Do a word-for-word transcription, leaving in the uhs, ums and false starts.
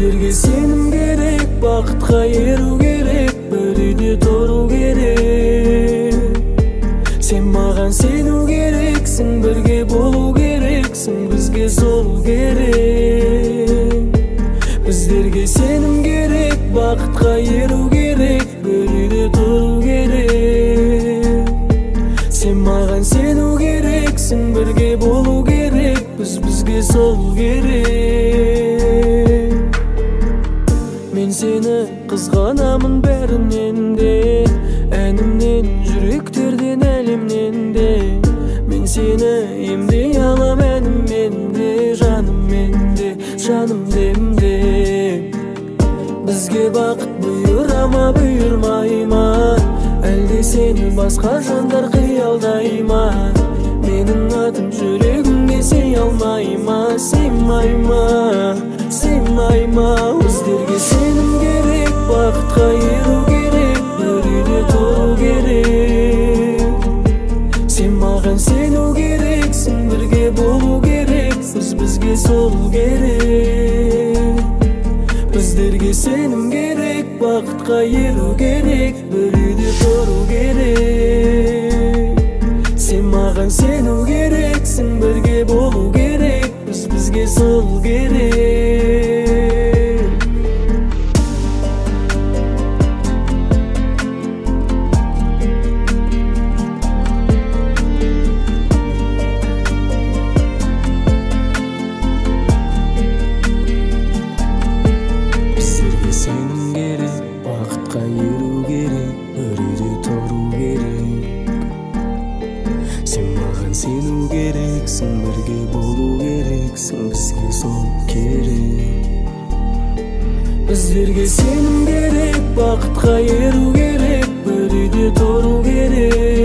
Біздерге сенім керек, бақытқа еру керек, бір үйде тұру керек. Сен маған сену керексің, бірге болу керексің, бізге сол керек. Біздерге сенім керек, бақытқа еру керек, бір үйде тұру керек. Сен маған сену керексің, бірге болу керек, біз бізге сол керек. Мен сені қызғанамын бәрінен де, әнімнен, жүректерден, әлемнен де. Мен сені емдей алам әніммен де, жаныммен де, жаным демде. Бізге бақыт бұйыра ма, бұйырмай ма, әлде сені басқа жандар қиялдай ма? Менің атым жүрегімге сей алмай ма, сыймай ма, сыймай ма? Біздерге сенім керек, бақытқа еру керек, бір үйде тұру керек. Сен маған сену керексің, бірге болу керек, біз бізге сол керек. Біздерге сенім керек, бақытқа еру керек, бір үйде тұру керек. Сен маған сену керексің, бірге болу керек, біз бізге сол керек. Біздерге сенім керек, бақытқа еру керек, бір үйде тұру керек. Сен маған сену керексің, бірге болу керексің, бізге сол керек. Біздерге сенім керек, бақытқа еру керек, бір үйде тұру керек.